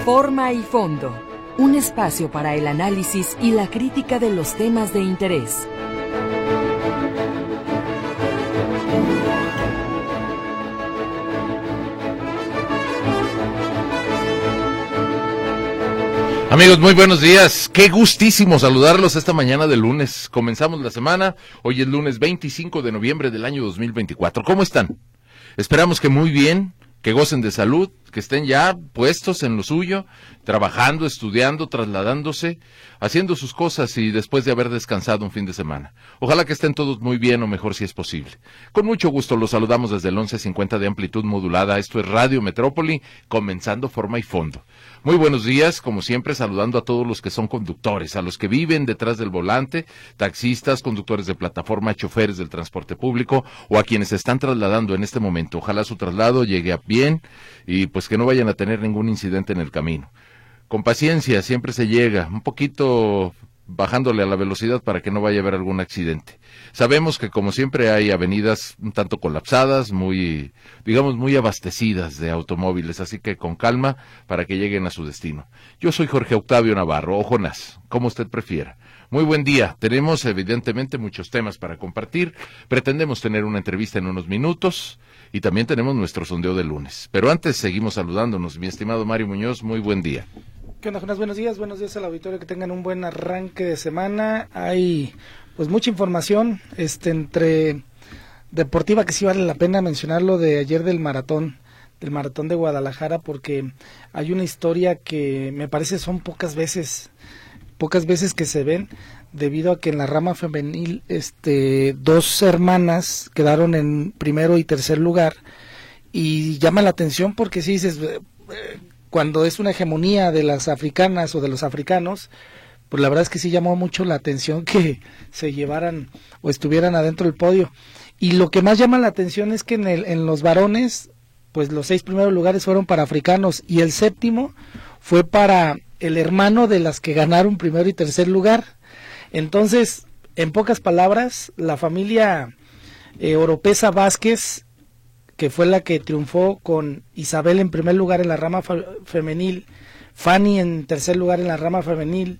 Forma y fondo, un espacio para el análisis y la crítica de los temas de interés. Amigos, muy buenos días. Qué gustísimo saludarlos esta mañana de lunes. Comenzamos la semana. Hoy es lunes 25 de noviembre del año 2024. ¿Cómo están? Esperamos que muy bien, que gocen de salud, que estén ya puestos en lo suyo, trabajando, estudiando, trasladándose, haciendo sus cosas y después de haber descansado un fin de semana. Ojalá que estén todos muy bien o mejor si es posible. Con mucho gusto los saludamos desde el 1150 de amplitud modulada. Esto es Radio Metrópoli, comenzando Forma y Fondo. Muy buenos días, como siempre, saludando a todos los que son conductores, a los que viven detrás del volante, taxistas, conductores de plataforma, choferes del transporte público o a quienes se están trasladando en este momento. Ojalá su traslado llegue a bien y pues que no vayan a tener ningún incidente en el camino. Con paciencia, siempre se llega, un poquito bajándole a la velocidad para que no vaya a haber algún accidente. Sabemos que como siempre hay avenidas un tanto colapsadas, muy abastecidas de automóviles, así que con calma para que lleguen a su destino. Yo soy Jorge Octavio Navarro, o Jonás, como usted prefiera. Muy buen día, tenemos evidentemente muchos temas para compartir, pretendemos tener una entrevista en unos minutos y también tenemos nuestro sondeo de lunes. Pero antes seguimos saludándonos, mi estimado Mario Muñoz, muy buen día. ¿Qué onda, Jonás? Buenos días al auditorio, que tengan un buen arranque de semana. Hay pues mucha información entre deportiva, que sí vale la pena mencionar lo de ayer del maratón de Guadalajara, porque hay una historia que me parece son pocas veces que se ven, debido a que en la rama femenil dos hermanas quedaron en primero y tercer lugar, y llama la atención porque si dices, cuando es una hegemonía de las africanas o de los africanos, pues la verdad es que sí llamó mucho la atención que se llevaran o estuvieran adentro del podio. Y lo que más llama la atención es que en los varones, pues los 6 primeros lugares fueron para africanos y el 7º fue para el hermano de las que ganaron primero y tercer lugar. Entonces, en pocas palabras, la familia Oropesa Vázquez, que fue la que triunfó con Isabel en primer lugar en la rama femenil, Fanny en tercer lugar en la rama femenil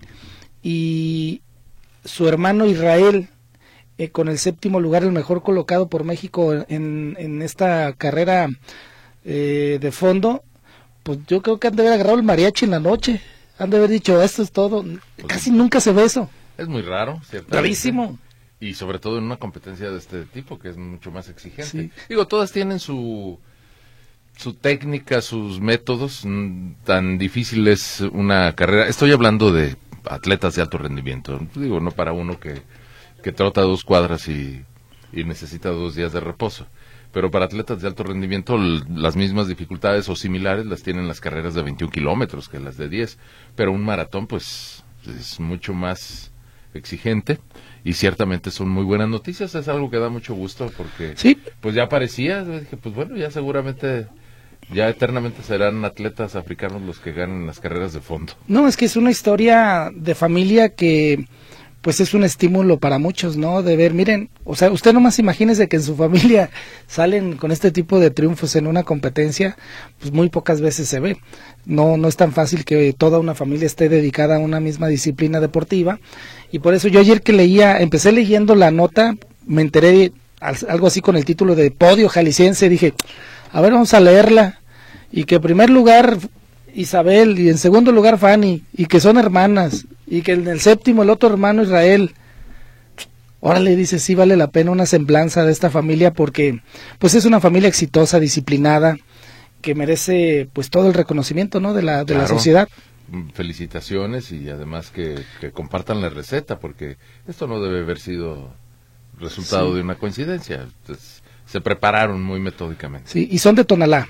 y su hermano Israel con el 7º lugar, el mejor colocado por México en esta carrera de fondo. Pues yo creo que han de haber agarrado el mariachi en la noche, han de haber dicho, esto es todo. Pues casi nunca se ve eso. Es muy raro, ¿cierto? Rarísimo. Y sobre todo en una competencia de este tipo, que es mucho más exigente. Sí. Digo, todas tienen su técnica, sus métodos. Tan difícil es una carrera. Estoy hablando de atletas de alto rendimiento. Digo, no para uno que trota 2 cuadras y necesita 2 días de reposo. Pero para atletas de alto rendimiento, las mismas dificultades o similares las tienen las carreras de 21 kilómetros que las de 10. Pero un maratón, pues, es mucho más exigente. Y ciertamente son muy buenas noticias, es algo que da mucho gusto porque sí, pues ya parecía, dije, pues bueno, ya seguramente, ya eternamente serán atletas africanos los que ganen las carreras de fondo. No, es que es una historia de familia que pues es un estímulo para muchos, ¿no? De ver, miren, o sea, usted nomás imagínese que en su familia salen con este tipo de triunfos en una competencia, pues muy pocas veces se ve. No es tan fácil que toda una familia esté dedicada a una misma disciplina deportiva, y por eso yo ayer que empecé leyendo la nota, me enteré algo así con el título de Podio Jalisciense, dije, a ver, vamos a leerla, y que en primer lugar Isabel y en segundo lugar Fanny, y que son hermanas, y que en el 7º el otro hermano Israel. Órale, dice, sí vale la pena una semblanza de esta familia, porque pues es una familia exitosa, disciplinada, que merece pues todo el reconocimiento, ¿no? de la sociedad. Felicitaciones, y además que compartan la receta, porque esto no debe haber sido resultado de una coincidencia. Entonces, se prepararon muy metódicamente. Sí, y son de Tonalá,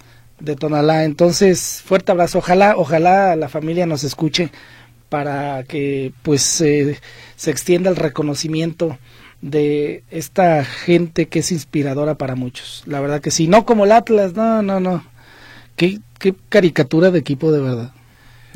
entonces fuerte abrazo, ojalá la familia nos escuche para que pues se extienda el reconocimiento de esta gente que es inspiradora para muchos. La verdad que sí, no como el Atlas, no. Qué caricatura de equipo, de verdad.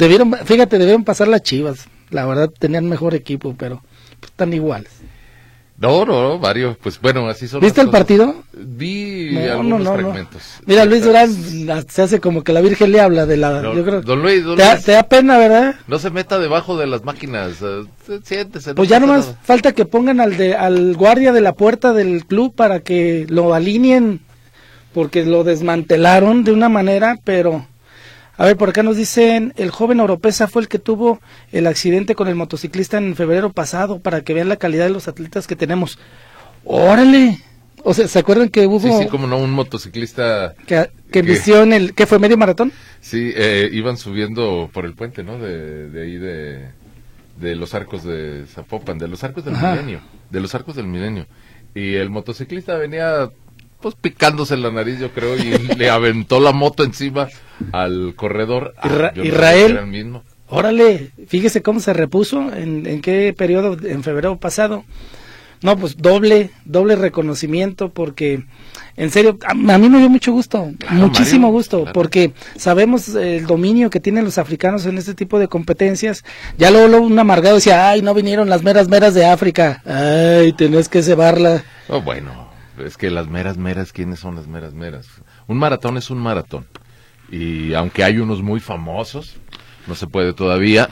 Debieron pasar las Chivas, la verdad tenían mejor equipo, pero pues, están iguales. No, Mario, pues bueno, así son. ¿Viste el partido? Vi algunos fragmentos. Mira, Luis Durán se hace como que la Virgen le habla de la... No, yo creo, don Luis, te da pena, ¿verdad? No se meta debajo de las máquinas, siéntese. Pues ya nomás falta que pongan al guardia de la puerta del club para que lo alineen, porque lo desmantelaron de una manera, pero... A ver, por acá nos dicen, el joven Oropesa fue el que tuvo el accidente con el motociclista en febrero pasado, para que vean la calidad de los atletas que tenemos. ¡Órale! O sea, ¿se acuerdan que hubo... Sí, como no, un motociclista... Que vistió en el... ¿Qué fue, medio maratón? Sí, iban subiendo por el puente, ¿no? De ahí de los arcos de Zapopan, de los arcos del Milenio. De los arcos del Milenio. Y el motociclista venía... pues picándose la nariz, yo creo, y le aventó la moto encima al corredor. Israel, no mismo. Órale, fíjese cómo se repuso, en qué periodo, en febrero pasado. No, pues doble reconocimiento, porque en serio, a mí me dio mucho gusto, muchísimo Mario, gusto, claro. Porque sabemos el dominio que tienen los africanos en este tipo de competencias. Ya luego un amargado decía, ay, no vinieron las meras de África, ay, tenés que cebarla. Oh, bueno. Es que las meras, ¿quiénes son las meras? Un maratón es un maratón. Y aunque hay unos muy famosos, no se puede todavía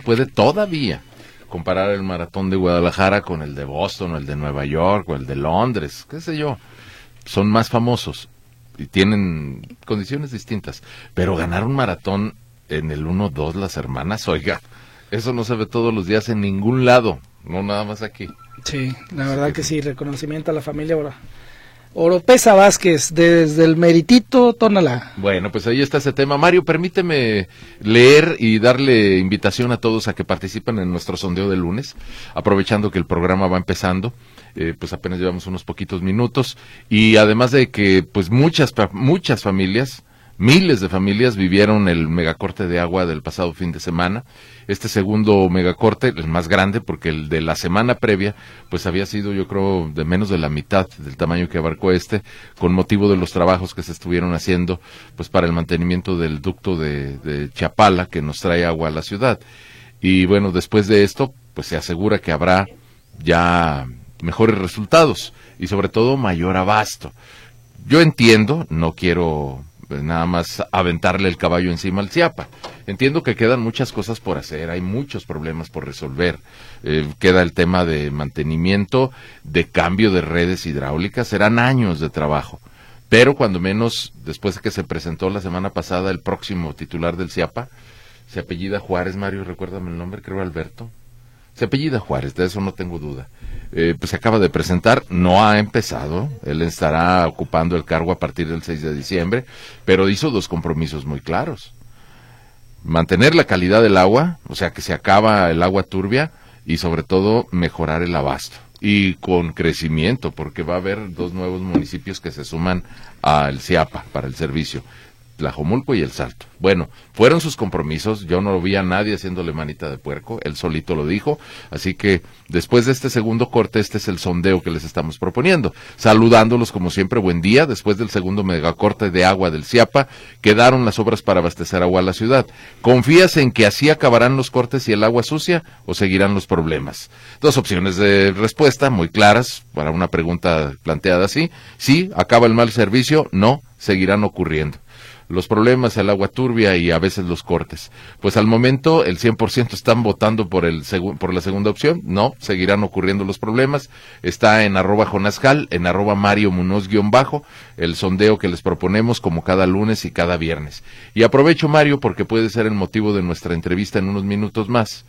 comparar el maratón de Guadalajara con el de Boston, o el de Nueva York, o el de Londres, qué sé yo. Son más famosos y tienen condiciones distintas. Pero ganar un maratón en el 1-2, las hermanas, oiga, eso no se ve todos los días en ningún lado, no nada más aquí. Sí, la verdad que sí, reconocimiento a la familia Oropesa Vázquez, desde el Meritito, Tónala. Bueno, pues ahí está ese tema. Mario, permíteme leer y darle invitación a todos a que participen en nuestro sondeo de lunes, aprovechando que el programa va empezando, pues apenas llevamos unos poquitos minutos, y además de que pues muchas familias, miles de familias vivieron el megacorte de agua del pasado fin de semana. Este segundo megacorte, el más grande, porque el de la semana previa, pues había sido, yo creo, de menos de la mitad del tamaño que abarcó con motivo de los trabajos que se estuvieron haciendo, pues para el mantenimiento del ducto de Chapala, que nos trae agua a la ciudad. Y bueno, después de esto, pues se asegura que habrá ya mejores resultados, y sobre todo mayor abasto. Yo entiendo, no quiero... pues nada más aventarle el caballo encima al Ciapa. Entiendo que quedan muchas cosas por hacer, hay muchos problemas por resolver. Queda el tema de mantenimiento, de cambio de redes hidráulicas, serán años de trabajo. Pero cuando menos, después de que se presentó la semana pasada el próximo titular del Ciapa, se apellida Juárez, Mario, recuérdame el nombre, creo Alberto. Se apellida Juárez, de eso no tengo duda. Pues se acaba de presentar, no ha empezado, él estará ocupando el cargo a partir del 6 de diciembre, pero hizo dos compromisos muy claros. Mantener la calidad del agua, o sea que se acaba el agua turbia, y sobre todo mejorar el abasto. Y con crecimiento, porque va a haber 2 nuevos municipios que se suman al CIAPA para el servicio. Tlajomulco y El Salto. Bueno, fueron sus compromisos, yo no vi a nadie haciéndole manita de puerco, él solito lo dijo, así que después de este segundo corte, este es el sondeo que les estamos proponiendo, saludándolos como siempre, buen día. Después del segundo megacorte de agua del Ciapa, quedaron las obras para abastecer agua a la ciudad. ¿Confías en que así acabarán los cortes y el agua sucia, o seguirán los problemas? 2 opciones de respuesta muy claras para una pregunta planteada así: sí, acaba el mal servicio; no, seguirán ocurriendo los problemas, el agua turbia y a veces los cortes. Pues al momento el 100% están votando por la segunda opción. No, seguirán ocurriendo los problemas. Está en @jonascal, en @Mario Munoz _ el sondeo que les proponemos como cada lunes y cada viernes. Y aprovecho, Mario, porque puede ser el motivo de nuestra entrevista en unos minutos más.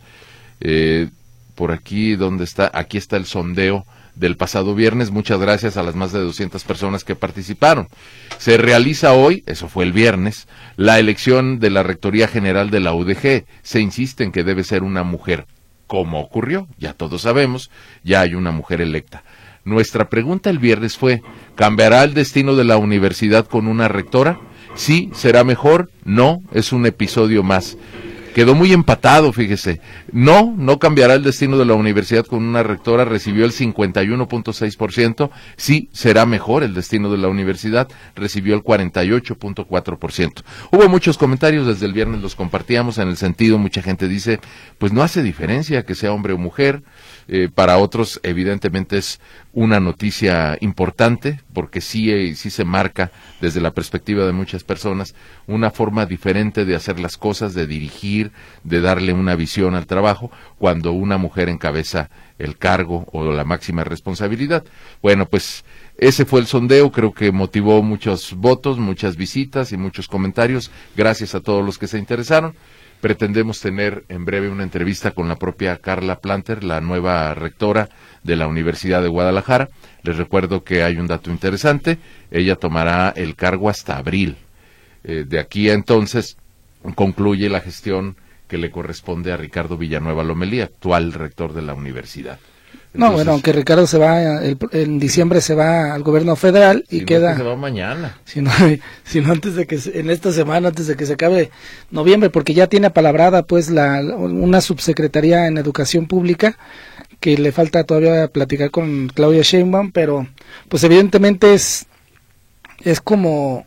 Por aquí, ¿dónde está? Aquí está el sondeo del pasado viernes. Muchas gracias a las más de 200 personas que participaron. Se realiza hoy, eso fue el viernes, la elección de la Rectoría General de la UDG. Se insiste en que debe ser una mujer. ¿Cómo ocurrió? Ya todos sabemos, ya hay una mujer electa. Nuestra pregunta el viernes fue: ¿cambiará el destino de la universidad con una rectora? Sí, será mejor. No, es un episodio más. quedó muy empatado, fíjese. No cambiará el destino de la universidad con una rectora, recibió el 51.6%, sí será mejor el destino de la universidad, recibió el 48.4%. Hubo muchos comentarios, desde el viernes los compartíamos en el sentido, mucha gente dice, pues no hace diferencia que sea hombre o mujer. Para otros evidentemente es una noticia importante porque sí se marca desde la perspectiva de muchas personas una forma diferente de hacer las cosas, de dirigir, de darle una visión al trabajo cuando una mujer encabeza el cargo o la máxima responsabilidad. Bueno, pues ese fue el sondeo, creo que motivó muchos votos, muchas visitas y muchos comentarios. Gracias a todos los que se interesaron. Pretendemos tener en breve una entrevista con la propia Carla Planter, la nueva rectora de la Universidad de Guadalajara. Les recuerdo que hay un dato interesante, ella tomará el cargo hasta abril. De aquí a entonces concluye la gestión que le corresponde a Ricardo Villanueva Lomelí, actual rector de la universidad. Entonces, no, bueno, aunque Ricardo se va, en diciembre se va al gobierno federal y queda... No, se va mañana. Sino antes de que, en esta semana, antes de que se acabe noviembre, porque ya tiene apalabrada pues una subsecretaría en educación pública, que le falta todavía platicar con Claudia Sheinbaum, pero pues evidentemente es como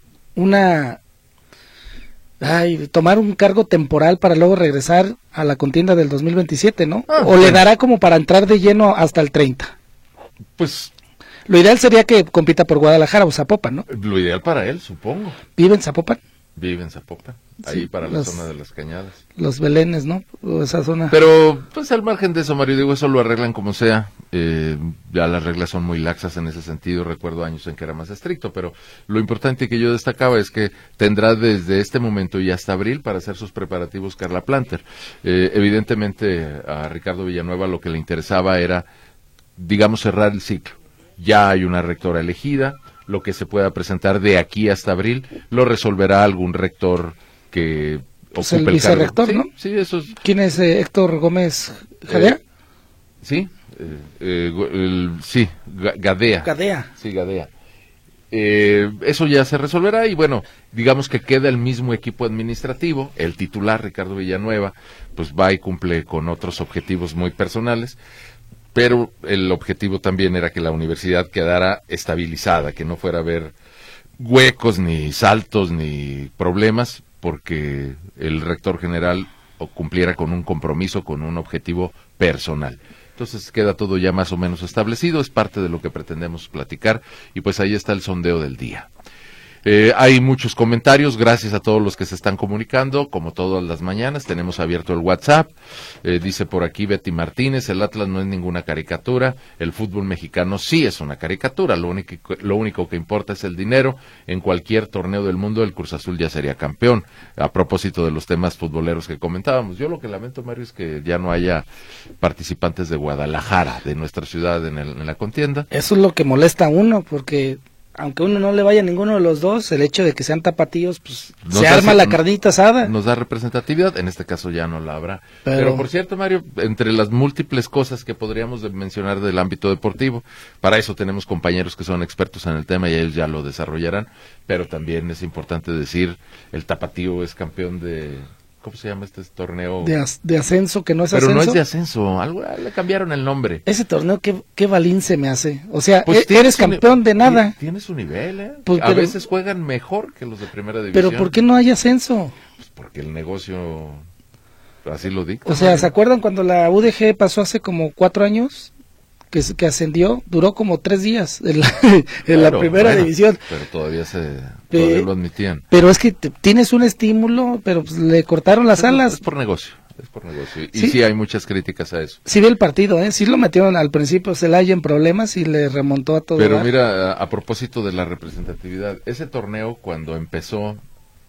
tomar un cargo temporal para luego regresar a la contienda del 2027, ¿no? O le dará como para entrar de lleno hasta el 30. Pues lo ideal sería que compita por Guadalajara o Zapopan, ¿no? Lo ideal para él, supongo. ¿Vive en Zapopan? Vive en Zapopan, ahí sí, para la zona de las Cañadas. Los Belenes, ¿no? O esa zona. Pero, pues al margen de eso, Mario, digo, eso lo arreglan como sea. Ya las reglas son muy laxas en ese sentido. Recuerdo años en que era más estricto, pero lo importante que yo destacaba es que tendrá desde este momento y hasta abril para hacer sus preparativos Carla Planter. Evidentemente, a Ricardo Villanueva lo que le interesaba era, digamos, cerrar el ciclo. Ya hay una rectora elegida. Lo que se pueda presentar de aquí hasta abril lo resolverá algún rector que pues ocupe el vicerrector, cargo. ¿no? Sí, eso es... ¿Quién es Héctor Gómez Gadea? Sí, sí, Gadea. Gadea. Sí, Gadea. Eso ya se resolverá y bueno, digamos que queda el mismo equipo administrativo, el titular Ricardo Villanueva, pues va y cumple con otros objetivos muy personales. Pero el objetivo también era que la universidad quedara estabilizada, que no fuera a haber huecos, ni saltos, ni problemas, porque el rector general cumpliera con un compromiso, con un objetivo personal. Entonces queda todo ya más o menos establecido, es parte de lo que pretendemos platicar, y pues ahí está el sondeo del día. Hay muchos comentarios, gracias a todos los que se están comunicando, como todas las mañanas, tenemos abierto el WhatsApp, dice por aquí Betty Martínez, el Atlas no es ninguna caricatura, el fútbol mexicano sí es una caricatura, lo único que importa es el dinero, en cualquier torneo del mundo el Cruz Azul ya sería campeón, a propósito de los temas futboleros que comentábamos. Yo lo que lamento, Mario, es que ya no haya participantes de Guadalajara, de nuestra ciudad en la contienda. Eso es lo que molesta a uno, porque... aunque uno no le vaya a ninguno de los dos, el hecho de que sean tapatíos, pues se arma la carnita asada. Nos da representatividad, en este caso ya no la habrá. Pero por cierto, Mario, entre las múltiples cosas que podríamos mencionar del ámbito deportivo, para eso tenemos compañeros que son expertos en el tema y ellos ya lo desarrollarán, pero también es importante decir, el tapatío es campeón de... ¿Cómo se llama este torneo? De ascenso, que no es pero ascenso. Pero no es de ascenso, algo le cambiaron el nombre. Ese torneo, ¿qué balín se me hace? O sea, pues eres campeón de nada. Tiene su nivel, ¿eh? Pues, a veces juegan mejor que los de primera división. Pero ¿por qué no hay ascenso? Pues porque el negocio así lo dicta. O sea, ¿se acuerdan cuando la UDG pasó hace como 4 años? Que ascendió, duró como 3 días en la primera división. Pero todavía lo admitían. Pero es que tienes un estímulo, pero pues, le cortaron las alas. Es por negocio. Y sí hay muchas críticas a eso. Sí vi el partido, sí lo metieron al principio Celaya en problemas y le remontó a todo. Pero mira, a propósito de la representatividad, ese torneo cuando empezó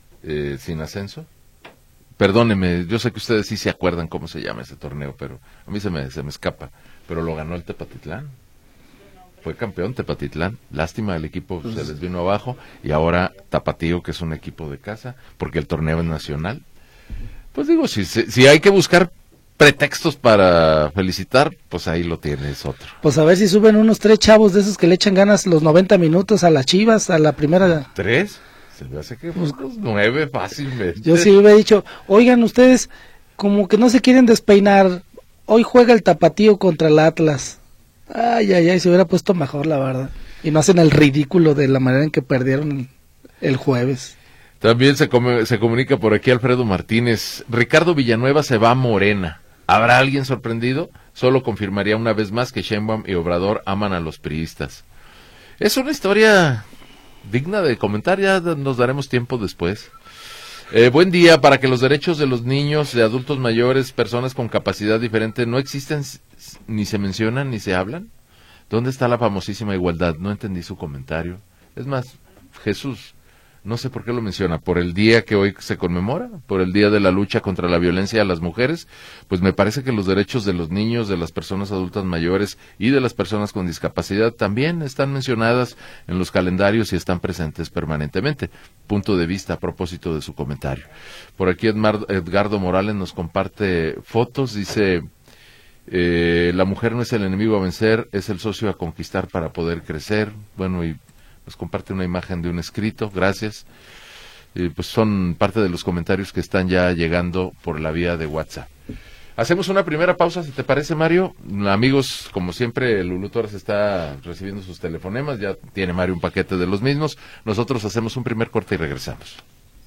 sin ascenso, perdóneme, yo sé que ustedes sí se acuerdan cómo se llama ese torneo, pero a mí se me escapa. Pero lo ganó el Tepatitlán. Fue campeón Tepatitlán. Lástima, el equipo se les vino abajo. Y ahora Tapatío, que es un equipo de casa, porque el torneo es nacional. Pues digo, si hay que buscar pretextos para felicitar, pues ahí lo tienes otro. Pues a ver si suben unos 3 chavos de esos que le echan ganas los 90 minutos a las Chivas, a la primera. 3? Se me hace que pues 9 fácilmente. Yo sí hubiera dicho, oigan ustedes... como que no se quieren despeinar. Hoy juega el Tapatío contra el Atlas. Ay, se hubiera puesto mejor, la verdad. Y no hacen el ridículo de la manera en que perdieron el jueves. También se comunica por aquí Alfredo Martínez. Ricardo Villanueva se va a Morena. ¿Habrá alguien sorprendido? Solo confirmaría una vez más que Sheinbaum y Obrador aman a los priistas. Es una historia digna de comentar, ya nos daremos tiempo después. Buen día. Para que los derechos de los niños, de adultos mayores, personas con capacidad diferente no existen, ni se mencionan, ni se hablan. ¿Dónde está la famosísima igualdad? No entendí su comentario. Es más, Jesús, no sé por qué lo menciona, por el día que hoy se conmemora, por el día de la lucha contra la violencia a las mujeres, pues me parece que los derechos de los niños, de las personas adultas mayores y de las personas con discapacidad también están mencionadas en los calendarios y están presentes permanentemente. Punto de vista a propósito de su comentario. Por aquí Edgardo Morales nos comparte fotos, dice... la mujer no es el enemigo a vencer, es el socio a conquistar para poder crecer. Bueno, y nos comparte una imagen de un escrito, gracias. Pues son parte de los comentarios que están ya llegando por la vía de WhatsApp. Hacemos una primera pausa, si te parece, Mario. Amigos, como siempre, Lulú Torres está recibiendo sus telefonemas, ya tiene Mario un paquete de los mismos. Nosotros hacemos un primer corte y regresamos.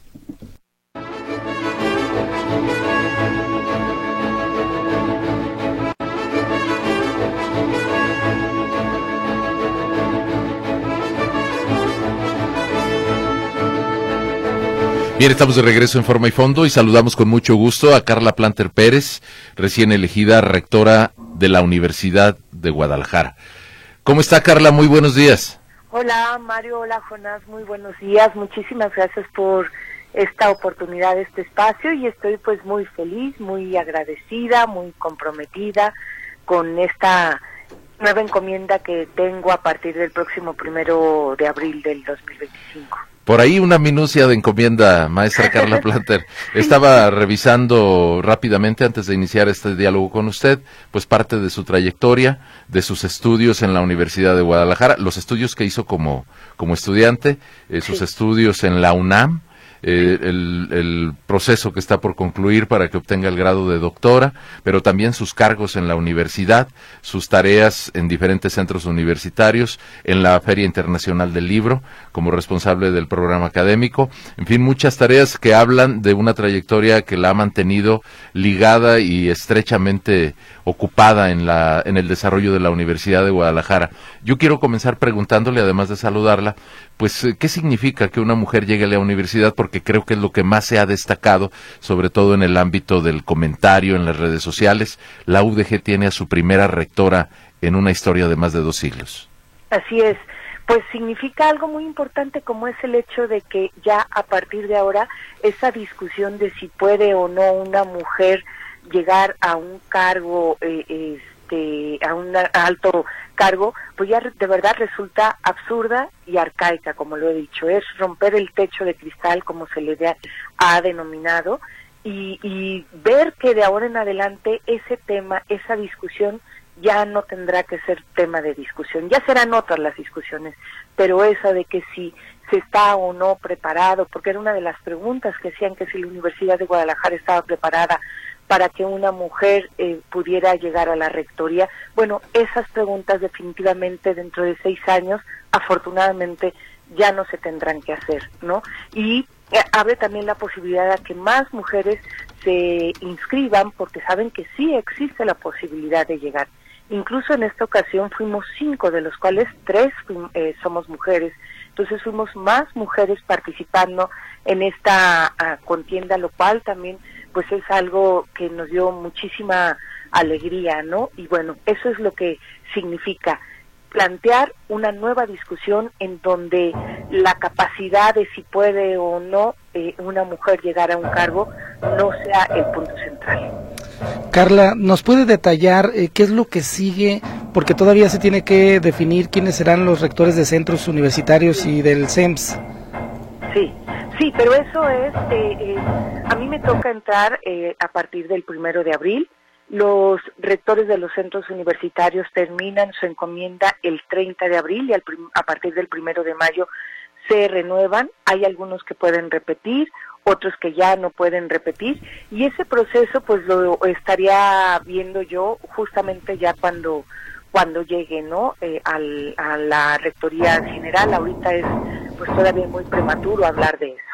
Bien, estamos de regreso en Forma y Fondo y saludamos con mucho gusto a Carla Planter Pérez, recién elegida rectora de la Universidad de Guadalajara. ¿Cómo está, Carla? Muy buenos días. Hola, Mario. Hola, Jonás. Muy buenos días. Muchísimas gracias por esta oportunidad, este espacio, y estoy pues muy feliz, muy agradecida, muy comprometida con esta nueva encomienda que tengo a partir del próximo 1 de abril del 2025. Por ahí una minucia de encomienda, maestra Carla Planter. Estaba revisando rápidamente antes de iniciar este diálogo con usted, pues parte de su trayectoria, de sus estudios en la Universidad de Guadalajara, los estudios que hizo como estudiante, sus estudios en la UNAM, el proceso que está por concluir para que obtenga el grado de doctora, pero también sus cargos en la universidad, sus tareas en diferentes centros universitarios, en la Feria Internacional del Libro, como responsable del programa académico, en fin, muchas tareas que hablan de una trayectoria que la ha mantenido ligada y estrechamente ocupada en el desarrollo de la Universidad de Guadalajara. Yo quiero comenzar preguntándole, además de saludarla, pues, ¿qué significa que una mujer llegue a la universidad? Porque creo que es lo que más se ha destacado, sobre todo en el ámbito del comentario, en las redes sociales. La UDG tiene a su primera rectora en una historia de más de 2 siglos. Así es. Pues significa algo muy importante, como es el hecho de que ya a partir de ahora esa discusión de si puede o no una mujer llegar a un cargo, a un alto cargo, pues ya de verdad resulta absurda y arcaica, como lo he dicho. Es romper el techo de cristal, como se le ha denominado, y ver que de ahora en adelante ese tema, esa discusión, ya no tendrá que ser tema de discusión. Ya serán otras las discusiones, pero esa de que si se está o no preparado, porque era una de las preguntas que hacían, que si la Universidad de Guadalajara estaba preparada para que una mujer pudiera llegar a la rectoría. Bueno, esas preguntas definitivamente dentro de 6 años, afortunadamente, ya no se tendrán que hacer, ¿no? Y abre también la posibilidad de que más mujeres se inscriban, porque saben que sí existe la posibilidad de llegar. Incluso en esta ocasión fuimos 5, de los cuales 3 somos mujeres. Entonces fuimos más mujeres participando en esta contienda, lo cual también pues es algo que nos dio muchísima alegría, ¿no? Y bueno, eso es lo que significa plantear una nueva discusión en donde la capacidad de si puede o no una mujer llegar a un cargo no sea el punto central. Carla, ¿nos puede detallar qué es lo que sigue? Porque todavía se tiene que definir quiénes serán los rectores de centros universitarios y del CEMS. Sí, pero eso es, a mí me toca entrar a partir del 1 de abril. Los rectores de los centros universitarios terminan su encomienda el 30 de abril y a partir del 1 de mayo se renuevan. Hay algunos que pueden repetir, otros que ya no pueden repetir, y ese proceso pues lo estaría viendo yo justamente ya cuando llegue, ¿no? A la Rectoría General. Ahorita es pues todavía muy prematuro hablar de eso.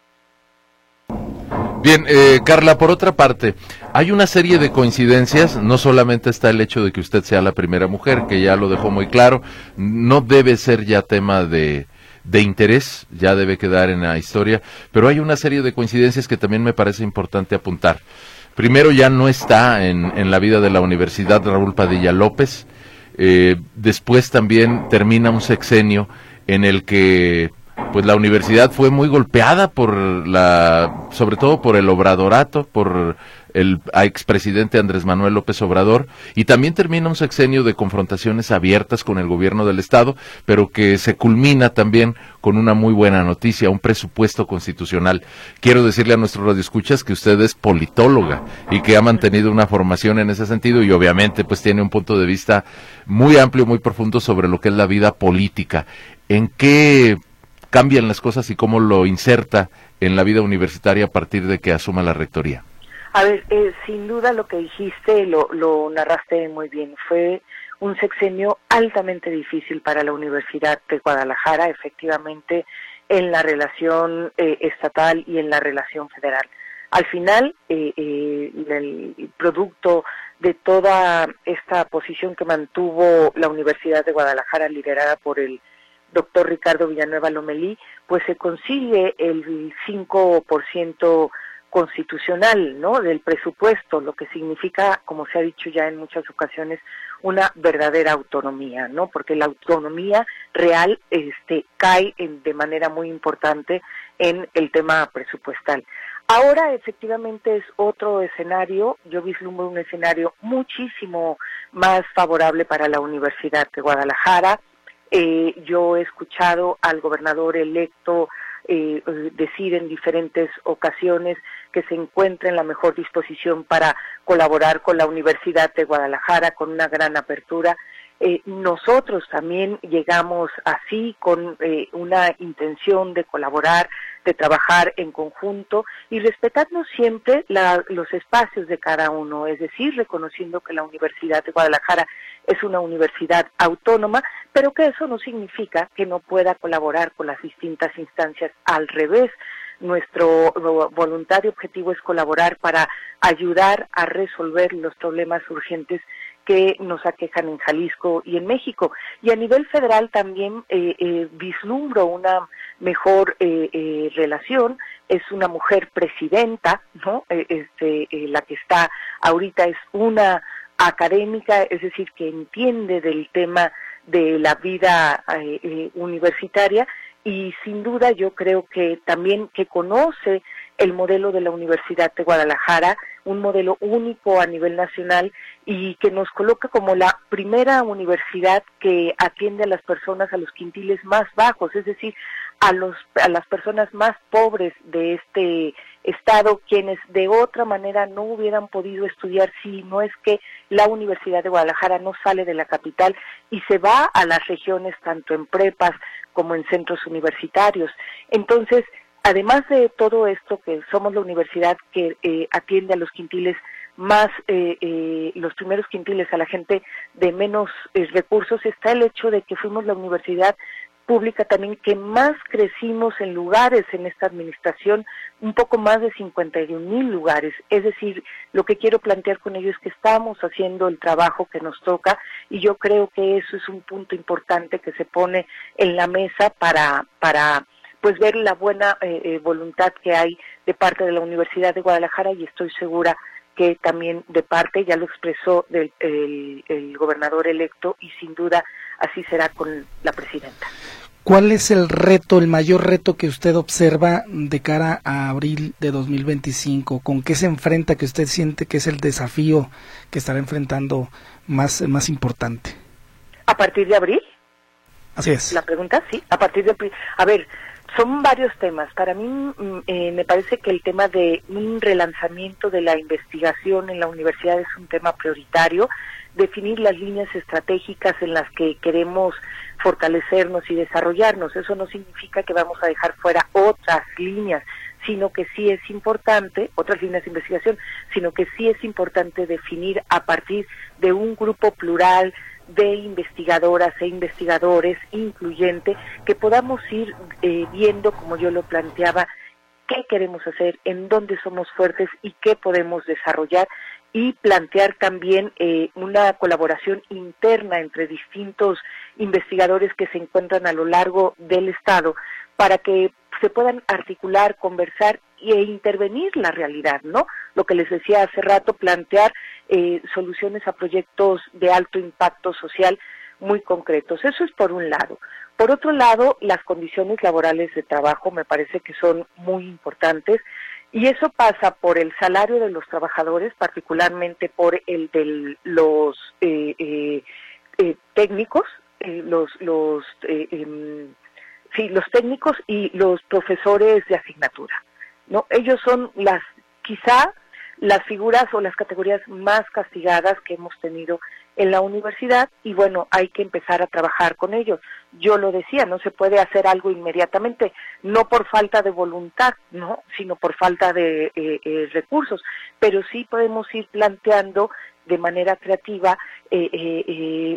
Bien, Carla, por otra parte, hay una serie de coincidencias, no solamente está el hecho de que usted sea la primera mujer, que ya lo dejó muy claro, no debe ser ya tema de interés, ya debe quedar en la historia, pero hay una serie de coincidencias que también me parece importante apuntar. Primero, ya no está en la vida de la universidad Raúl Padilla López, después también termina un sexenio en el que pues la universidad fue muy golpeada sobre todo por el obradorato, por el expresidente Andrés Manuel López Obrador, y también termina un sexenio de confrontaciones abiertas con el gobierno del estado, pero que se culmina también con una muy buena noticia, un presupuesto constitucional. Quiero decirle a nuestros radioescuchas que usted es politóloga y que ha mantenido una formación en ese sentido y obviamente pues tiene un punto de vista muy amplio, muy profundo sobre lo que es la vida política. ¿En qué cambian las cosas y cómo lo inserta en la vida universitaria a partir de que asuma la rectoría? A ver, sin duda lo que dijiste lo narraste muy bien. Fue un sexenio altamente difícil para la Universidad de Guadalajara, efectivamente, en la relación estatal y en la relación federal. Al final, el producto de toda esta posición que mantuvo la Universidad de Guadalajara, liderada por el doctor Ricardo Villanueva Lomelí, pues se consigue el 5% constitucional, ¿no?, del presupuesto, lo que significa, como se ha dicho ya en muchas ocasiones, una verdadera autonomía, ¿no?, porque la autonomía real cae de manera muy importante en el tema presupuestal. Ahora efectivamente es otro escenario, yo vislumbro un escenario muchísimo más favorable para la Universidad de Guadalajara. Yo he escuchado al gobernador electo decir en diferentes ocasiones que se encuentra en la mejor disposición para colaborar con la Universidad de Guadalajara, con una gran apertura. Nosotros también llegamos así con una intención de colaborar, de trabajar en conjunto y respetando siempre los espacios de cada uno, es decir, reconociendo que la Universidad de Guadalajara es una universidad autónoma, pero que eso no significa que no pueda colaborar con las distintas instancias. Al revés, nuestro voluntario objetivo es colaborar para ayudar a resolver los problemas urgentes que nos aquejan en Jalisco y en México. Y a nivel federal también vislumbro una mejor relación. Es una mujer presidenta, ¿no? La que está ahorita es una académica, es decir, que entiende del tema de la vida universitaria y sin duda yo creo que también que conoce el modelo de la Universidad de Guadalajara, un modelo único a nivel nacional y que nos coloca como la primera universidad que atiende a las personas a los quintiles más bajos, es decir, a las personas más pobres de este estado, quienes de otra manera no hubieran podido estudiar si no es que la Universidad de Guadalajara no sale de la capital y se va a las regiones tanto en prepas como en centros universitarios. Entonces, además de todo esto, que somos la universidad que atiende a los quintiles más, los primeros quintiles a la gente de menos recursos, está el hecho de que fuimos la universidad pública también que más crecimos en lugares en esta administración, un poco más de 51,000 lugares. Es decir, lo que quiero plantear con ello es que estamos haciendo el trabajo que nos toca y yo creo que eso es un punto importante que se pone en la mesa para pues ver la buena voluntad que hay de parte de la Universidad de Guadalajara y estoy segura que también de parte, ya lo expresó el gobernador electo y sin duda así será con la presidenta. ¿Cuál es el reto, el mayor reto que usted observa de cara a abril de 2025? ¿Con qué se enfrenta, que usted siente que es el desafío que estará enfrentando más importante? ¿A partir de abril? Así es. La pregunta, sí, a partir de abril. A ver, son varios temas. Para mí me parece que el tema de un relanzamiento de la investigación en la universidad es un tema prioritario. Definir las líneas estratégicas en las que queremos fortalecernos y desarrollarnos. Eso no significa que vamos a dejar fuera otras líneas, sino que sí es importante, otras líneas de investigación, sino que sí es importante definir a partir de un grupo plural de investigadoras e investigadores incluyente, que podamos ir viendo, como yo lo planteaba, qué queremos hacer, en dónde somos fuertes y qué podemos desarrollar, y plantear también una colaboración interna entre distintos investigadores que se encuentran a lo largo del Estado para que se puedan articular, conversar e intervenir la realidad, ¿no? Lo que les decía hace rato, plantear soluciones a proyectos de alto impacto social muy concretos. Eso es por un lado. Por otro lado, las condiciones laborales de trabajo me parece que son muy importantes, y eso pasa por el salario de los trabajadores, particularmente por el de los técnicos, los técnicos y los profesores de asignatura, ¿no? Ellos son quizá las figuras o las categorías más castigadas que hemos tenido en la universidad, y bueno, hay que empezar a trabajar con ellos. Yo lo decía, no se puede hacer algo inmediatamente, no por falta de voluntad, no, sino por falta de recursos, pero sí podemos ir planteando de manera creativa y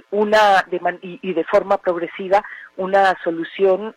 de forma progresiva una solución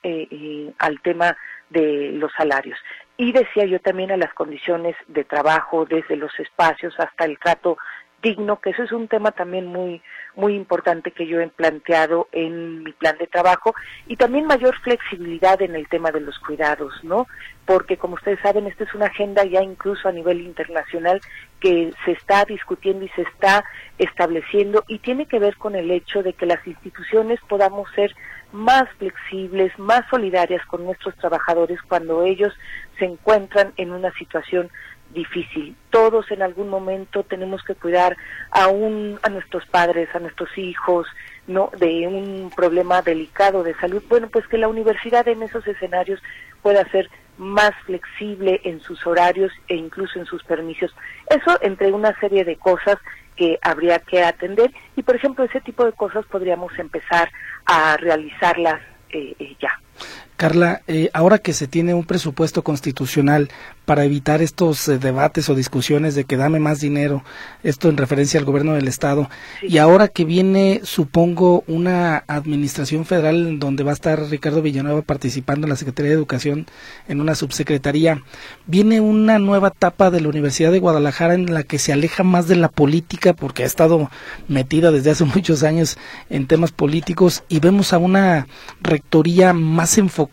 al tema de los salarios. Y decía yo también a las condiciones de trabajo, desde los espacios hasta el trato digno, que eso es un tema también muy importante que yo he planteado en mi plan de trabajo, y también mayor flexibilidad en el tema de los cuidados, ¿no? Porque como ustedes saben, esta es una agenda ya incluso a nivel internacional que se está discutiendo y se está estableciendo, y tiene que ver con el hecho de que las instituciones podamos ser más flexibles, más solidarias con nuestros trabajadores cuando ellos se encuentran en una situación difícil. Todos en algún momento tenemos que cuidar a nuestros padres, a nuestros hijos, ¿no? De un problema delicado de salud. Bueno, pues que la universidad en esos escenarios pueda ser más flexible en sus horarios e incluso en sus permisos. Eso entre una serie de cosas que habría que atender, y por ejemplo ese tipo de cosas podríamos empezar a realizarlas ya. Carla, ahora que se tiene un presupuesto constitucional para evitar estos debates o discusiones de que dame más dinero, esto en referencia al gobierno del Estado, sí. Y ahora que viene, supongo, una administración federal en donde va a estar Ricardo Villanueva participando en la Secretaría de Educación en una subsecretaría, viene una nueva etapa de la Universidad de Guadalajara en la que se aleja más de la política, porque ha estado metida desde hace muchos años en temas políticos, y vemos a una rectoría más enfocada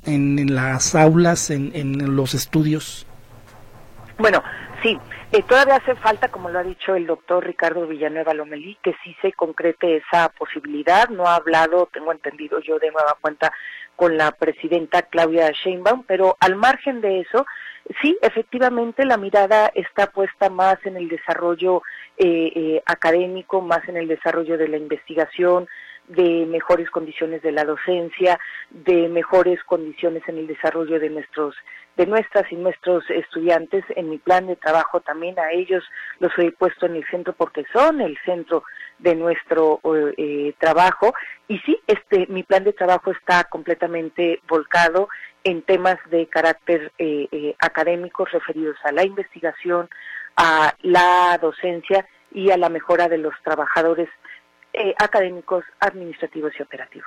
en las aulas, en los estudios. Bueno, sí, todavía hace falta, como lo ha dicho el doctor Ricardo Villanueva Lomelí, que sí se concrete esa posibilidad. No ha hablado, tengo entendido yo de nueva cuenta, con la presidenta Claudia Sheinbaum, pero al margen de eso, sí, efectivamente la mirada está puesta más en el desarrollo académico, más en el desarrollo de la investigación, de mejores condiciones de la docencia, de mejores condiciones en el desarrollo de nuestras y nuestros estudiantes. En mi plan de trabajo también a ellos los he puesto en el centro porque son el centro de nuestro trabajo, y sí, mi plan de trabajo está completamente volcado en temas de carácter académico referidos a la investigación, a la docencia y a la mejora de los trabajadores académicos, administrativos y operativos.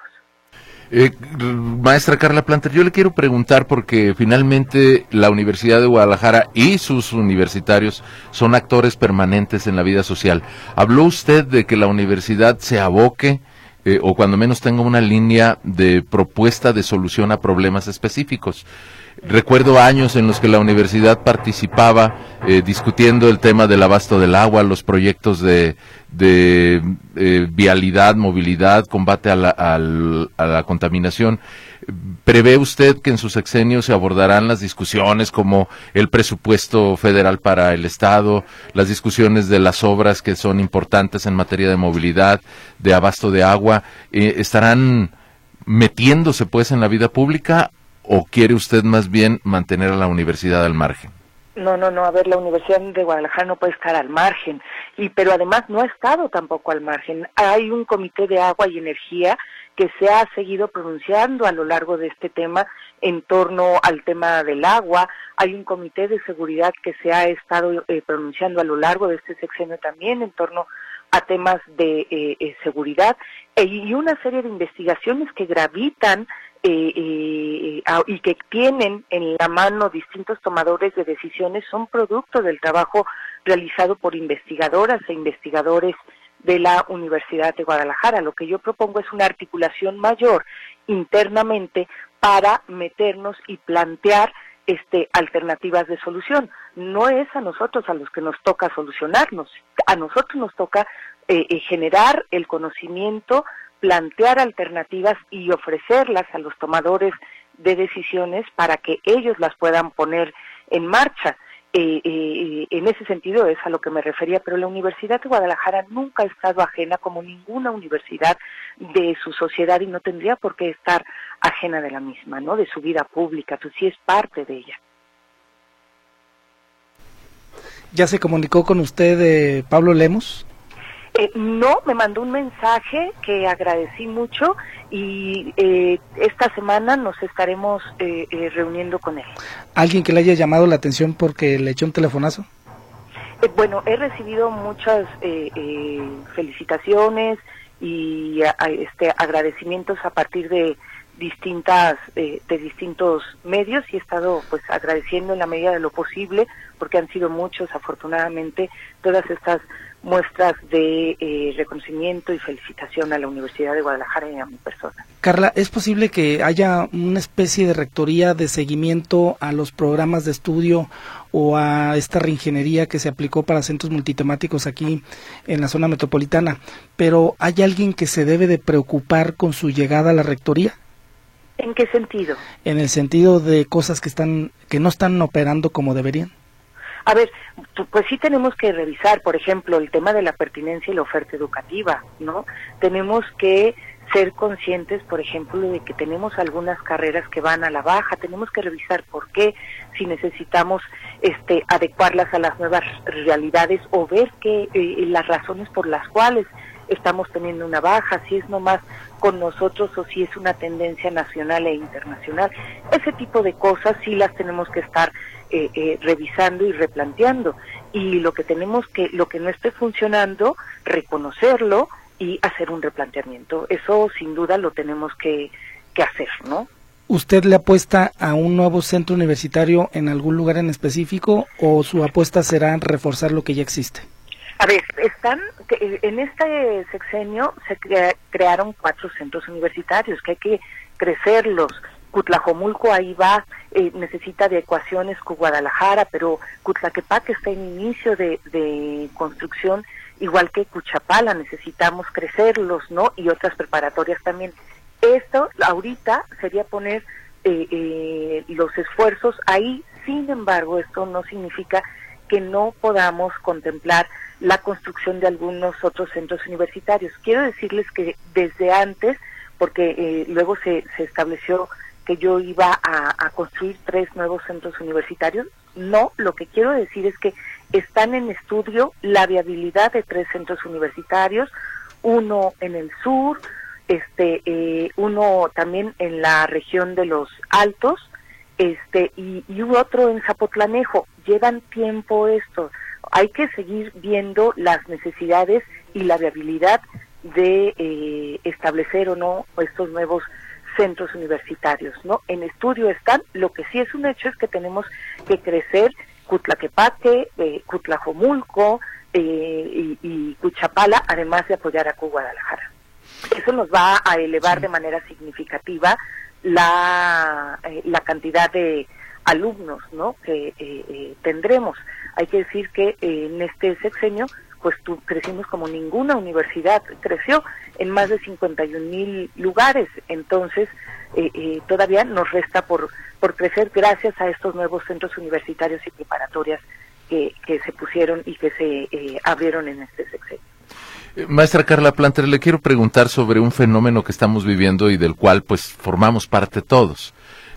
Maestra Carla Planter, yo le quiero preguntar, porque finalmente la Universidad de Guadalajara y sus universitarios son actores permanentes en la vida social. ¿Habló usted de que la universidad se aboque o cuando menos tenga una línea de propuesta de solución a problemas específicos? Recuerdo años en los que la universidad participaba discutiendo el tema del abasto del agua, los proyectos de vialidad, movilidad, combate a la contaminación. ¿Prevé usted que en su sexenio se abordarán las discusiones como el presupuesto federal para el Estado, las discusiones de las obras que son importantes en materia de movilidad, de abasto de agua? ¿Estarán metiéndose pues en la vida pública o quiere usted más bien mantener a la universidad al margen? No, a ver, la Universidad de Guadalajara no puede estar al margen, pero además no ha estado tampoco al margen. Hay un comité de agua y energía que se ha seguido pronunciando a lo largo de este tema en torno al tema del agua. Hay un comité de seguridad que se ha estado pronunciando a lo largo de este sexenio también en torno a temas de seguridad, y una serie de investigaciones que gravitan y que tienen en la mano distintos tomadores de decisiones son producto del trabajo realizado por investigadoras e investigadores de la Universidad de Guadalajara. Lo que yo propongo es una articulación mayor internamente para meternos y plantear alternativas de solución. No es a nosotros a los que nos toca solucionarnos, a nosotros nos toca generar el conocimiento, plantear alternativas y ofrecerlas a los tomadores de decisiones para que ellos las puedan poner en marcha. En ese sentido es a lo que me refería, pero la Universidad de Guadalajara nunca ha estado ajena, como ninguna universidad, de su sociedad, y no tendría por qué estar ajena de la misma, ¿no? De su vida pública, pues sí es parte de ella. ¿Ya se comunicó con usted Pablo Lemos? No, me mandó un mensaje que agradecí mucho y esta semana nos estaremos reuniendo con él. ¿Alguien que le haya llamado la atención porque le echó un telefonazo? Bueno, he recibido muchas felicitaciones y agradecimientos a partir de distintos medios, y he estado pues agradeciendo en la medida de lo posible, porque han sido muchos, afortunadamente, todas estas muestras de reconocimiento y felicitación a la Universidad de Guadalajara y a mi persona. Carla, ¿es posible que haya una especie de rectoría de seguimiento a los programas de estudio o a esta reingeniería que se aplicó para centros multitemáticos aquí en la zona metropolitana? Pero ¿hay alguien que se debe de preocupar con su llegada a la rectoría? ¿En qué sentido? En el sentido de cosas que no están operando como deberían. A ver, pues sí tenemos que revisar, por ejemplo, el tema de la pertinencia y la oferta educativa, ¿no? Tenemos que ser conscientes, por ejemplo, de que tenemos algunas carreras que van a la baja, tenemos que revisar por qué, si necesitamos adecuarlas a las nuevas realidades o ver las razones por las cuales estamos teniendo una baja, si es nomás con nosotros o si es una tendencia nacional e internacional. Ese tipo de cosas sí las tenemos que estar revisando y replanteando, y lo que no esté funcionando, reconocerlo y hacer un replanteamiento. Eso sin duda lo tenemos que hacer, ¿no? ¿Usted le apuesta a un nuevo centro universitario en algún lugar en específico o su apuesta será reforzar lo que ya existe? A ver, en este sexenio se crearon 4 centros universitarios que hay que crecerlos. Cutlajomulco ahí va, necesita de ecuaciones con Guadalajara, pero Cutlaquepaque está en inicio de construcción, igual que Cuchapala, necesitamos crecerlos, ¿no? Y otras preparatorias también. Esto ahorita sería poner los esfuerzos ahí. Sin embargo, esto no significa que no podamos contemplar la construcción de algunos otros centros universitarios. Quiero decirles que desde antes, porque luego se estableció que yo iba a construir 3 nuevos centros universitarios, no, lo que quiero decir es que están en estudio la viabilidad de 3 centros universitarios, uno en el sur, uno también en la región de los Altos, y otro en Zapotlanejo. Llevan tiempo esto. Hay que seguir viendo las necesidades y la viabilidad de establecer o no estos nuevos centros universitarios, ¿no? En estudio están. Lo que sí es un hecho es que tenemos que crecer Cutlaquepaque, Cutlajomulco y Cuchapala, además de apoyar a Guadalajara. Eso nos va a elevar de manera significativa la cantidad de alumnos, ¿no? que tendremos. Hay que decir que en este sexenio pues crecimos como ninguna universidad creció, en más de 51,000 lugares. Entonces todavía nos resta por crecer gracias a estos nuevos centros universitarios y preparatorias que se pusieron y que se abrieron en este sexenio. Maestra Carla Planter, le quiero preguntar sobre un fenómeno que estamos viviendo y del cual pues formamos parte todos.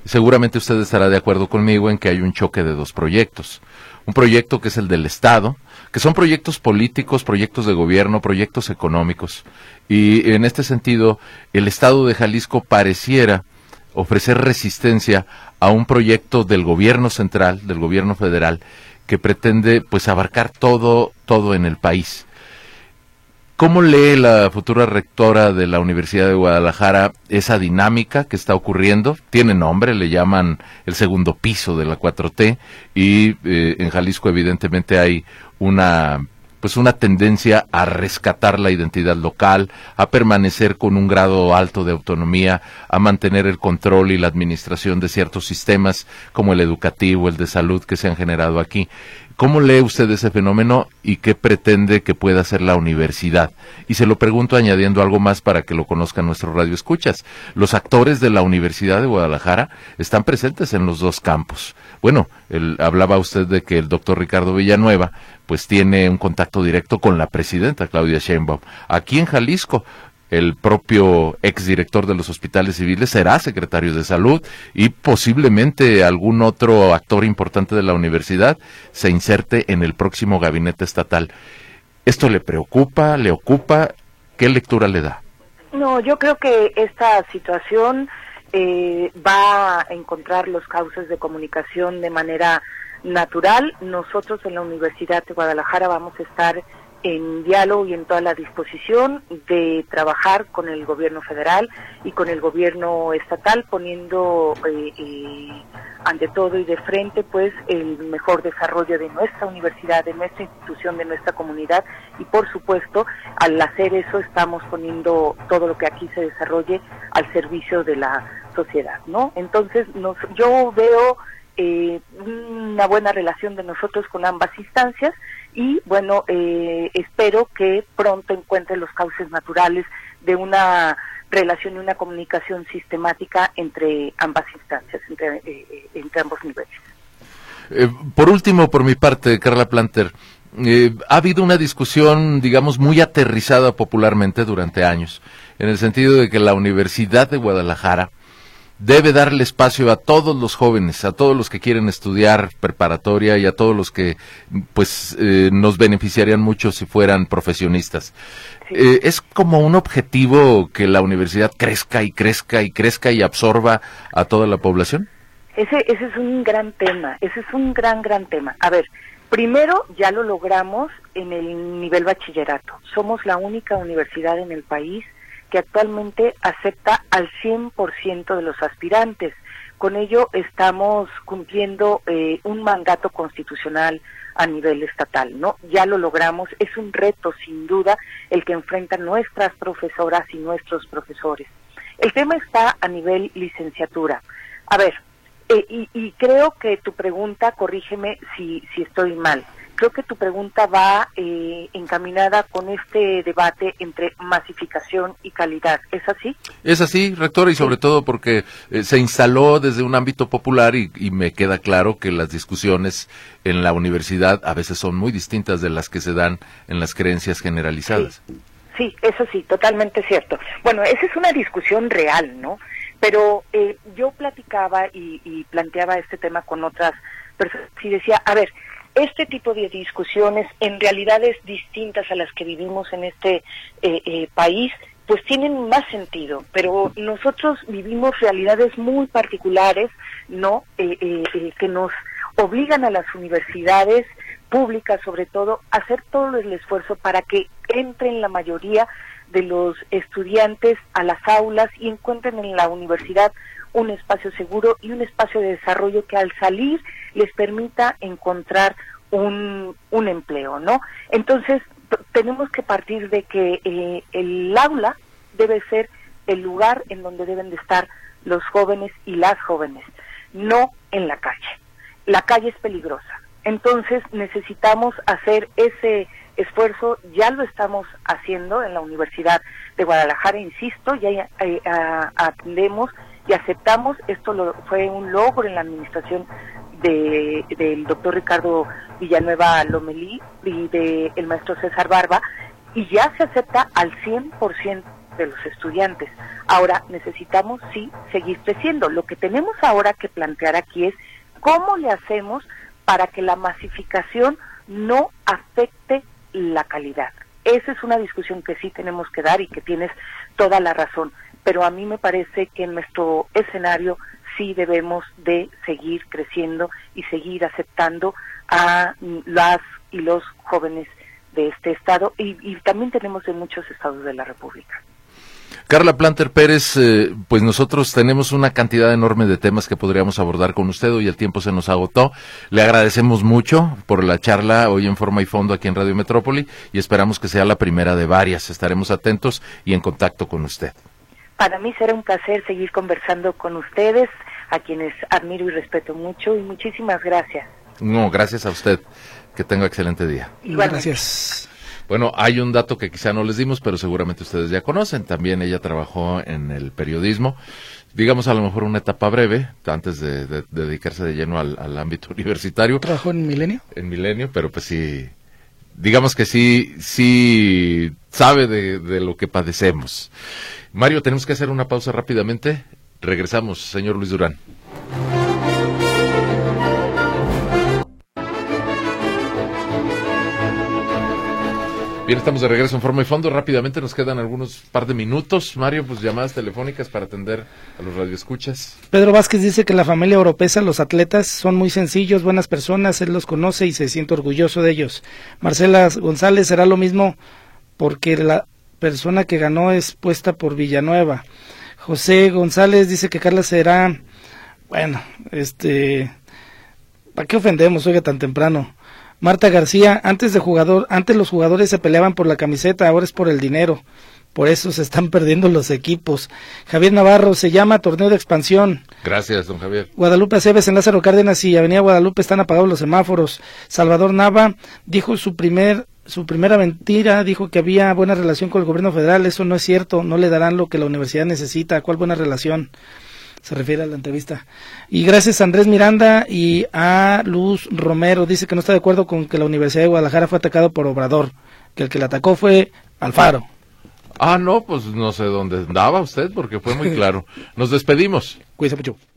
seguramente usted estará de acuerdo conmigo en que hay un choque de dos proyectos. Un proyecto que es el del Estado, que son proyectos políticos, proyectos de gobierno, proyectos económicos. Y en este sentido, el Estado de Jalisco pareciera ofrecer resistencia a un proyecto del gobierno central, del gobierno federal, que pretende pues abarcar todo en el país. ¿Cómo lee la futura rectora de la Universidad de Guadalajara esa dinámica que está ocurriendo? Tiene nombre, le llaman el segundo piso de la 4T, y en Jalisco evidentemente hay una tendencia a rescatar la identidad local, a permanecer con un grado alto de autonomía, a mantener el control y la administración de ciertos sistemas como el educativo, el de salud que se han generado aquí. ¿Cómo lee usted ese fenómeno y qué pretende que pueda hacer la universidad? Y se lo pregunto añadiendo algo más para que lo conozcan nuestros radioescuchas. Los actores de la Universidad de Guadalajara están presentes en los dos campos. Bueno, hablaba usted de que el doctor Ricardo Villanueva pues tiene un contacto directo con la presidenta Claudia Sheinbaum. Aquí en Jalisco, el propio exdirector de los hospitales civiles será secretario de salud, y posiblemente algún otro actor importante de la universidad se inserte en el próximo gabinete estatal. ¿Esto le preocupa, le ocupa? ¿Qué lectura le da? No, yo creo que esta situación va a encontrar los cauces de comunicación de manera natural. Nosotros en la Universidad de Guadalajara vamos a estar en diálogo y en toda la disposición de trabajar con el gobierno federal y con el gobierno estatal, poniendo ante todo y de frente pues el mejor desarrollo de nuestra universidad, de nuestra institución, de nuestra comunidad, y por supuesto al hacer eso estamos poniendo todo lo que aquí se desarrolle al servicio de la sociedad, ¿no? Entonces yo veo una buena relación de nosotros con ambas instancias, y bueno, espero que pronto encuentre los cauces naturales de una relación y una comunicación sistemática entre ambas instancias, entre ambos niveles. Por último, por mi parte, Carla Planter, ha habido una discusión, digamos, muy aterrizada popularmente durante años, en el sentido de que la Universidad de Guadalajara debe darle espacio a todos los jóvenes, a todos los que quieren estudiar preparatoria y a todos los que nos beneficiarían mucho si fueran profesionistas. Sí. ¿Es como un objetivo que la universidad crezca y crezca y crezca y absorba a toda la población? Ese es un gran tema, ese es un gran tema. A ver, primero ya lo logramos en el nivel bachillerato. Somos la única universidad en el país que actualmente acepta al 100% de los aspirantes. Con ello estamos cumpliendo un mandato constitucional a nivel estatal, ¿no? Ya lo logramos, es un reto sin duda el que enfrentan nuestras profesoras y nuestros profesores. El tema está a nivel licenciatura. A ver, y creo que tu pregunta, corrígeme si estoy mal, creo que tu pregunta va encaminada con este debate entre masificación y calidad. ¿Es así? Es así, rectora, y sobre todo porque se instaló desde un ámbito popular y me queda claro que las discusiones en la universidad a veces son muy distintas de las que se dan en las creencias generalizadas. Sí, eso sí, totalmente cierto. Bueno, esa es una discusión real, ¿no? Pero yo platicaba y planteaba este tema con otras personas y decía, a ver, este tipo de discusiones en realidades distintas a las que vivimos en este país, pues tienen más sentido, pero nosotros vivimos realidades muy particulares, ¿no? Que nos obligan a las universidades públicas, sobre todo, a hacer todo el esfuerzo para que entren la mayoría de los estudiantes a las aulas y encuentren en la universidad un espacio seguro y un espacio de desarrollo que al salir les permita encontrar un empleo, ¿no? Entonces, tenemos que partir de que el aula debe ser el lugar en donde deben de estar los jóvenes y las jóvenes, no en la calle. La calle es peligrosa. Entonces, necesitamos hacer ese esfuerzo, ya lo estamos haciendo en la Universidad de Guadalajara, insisto, ya atendemos y aceptamos, esto fue un logro en la administración del doctor Ricardo Villanueva Lomelí y del maestro César Barba, y ya se acepta al 100% de los estudiantes. Ahora necesitamos sí seguir creciendo. Lo que tenemos ahora que plantear aquí es cómo le hacemos para que la masificación no afecte la calidad. Esa es una discusión que sí tenemos que dar y que tienes toda la razón, pero a mí me parece que en nuestro escenario sí debemos de seguir creciendo y seguir aceptando a las y los jóvenes de este estado y también tenemos en muchos estados de la República. Carla Planter Pérez, pues nosotros tenemos una cantidad enorme de temas que podríamos abordar con usted, hoy el tiempo se nos agotó. Le agradecemos mucho por la charla hoy en Forma y Fondo aquí en Radio Metrópoli y esperamos que sea la primera de varias. Estaremos atentos y en contacto con usted. Para mí será un placer seguir conversando con ustedes, a quienes admiro y respeto mucho, y muchísimas gracias. No, gracias a usted. Que tenga excelente día. Gracias. Bueno, hay un dato que quizá no les dimos, pero seguramente ustedes ya conocen. También ella trabajó en el periodismo, digamos a lo mejor una etapa breve, antes de dedicarse de lleno al ámbito universitario. ¿Trabajó en Milenio? En Milenio, pero pues sí, digamos que sí sabe de lo que padecemos. Mario, tenemos que hacer una pausa rápidamente. Regresamos, señor Luis Durán. Bien, estamos de regreso en Forma y Fondo. Rápidamente nos quedan algunos par de minutos. Mario, pues llamadas telefónicas para atender a los radioescuchas. Pedro Vázquez dice que la familia Oropesa, los atletas, son muy sencillos, buenas personas, él los conoce y se siente orgulloso de ellos. Marcela González, será lo mismo porque la persona que ganó es puesta por Villanueva. José González dice que Carla será, bueno, ¿para qué ofendemos, oiga, tan temprano? Marta García, antes los jugadores se peleaban por la camiseta, ahora es por el dinero, por eso se están perdiendo los equipos. Javier Navarro, se llama torneo de expansión. Gracias, don Javier. Guadalupe Aceves, en Lázaro Cárdenas y Avenida Guadalupe están apagados los semáforos. Salvador Nava dijo su primera mentira, dijo que había buena relación con el gobierno federal, eso no es cierto, no le darán lo que la universidad necesita. ¿Cuál buena relación? Se refiere a la entrevista. Y gracias a Andrés Miranda y a Luz Romero, dice que no está de acuerdo con que la Universidad de Guadalajara fue atacado por Obrador, que el que la atacó fue Alfaro. No, pues no sé dónde andaba usted, porque fue muy claro. Nos despedimos. Cuídese mucho.